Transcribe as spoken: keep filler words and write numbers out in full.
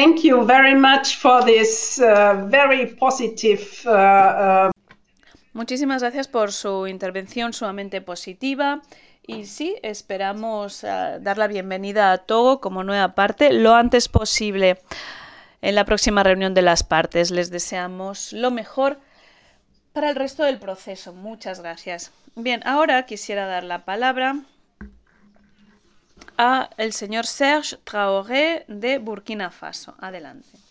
thank you very much for this uh, very positive uh, uh... Muchísimas gracias por su intervención sumamente positiva y sí, esperamos uh, dar la bienvenida a Togo como nueva parte lo antes posible en la próxima reunión de las partes. Les deseamos lo mejor para el resto del proceso. Muchas gracias. Bien, ahora quisiera dar la palabra a el señor Serge Traoré de Burkina Faso. Adelante.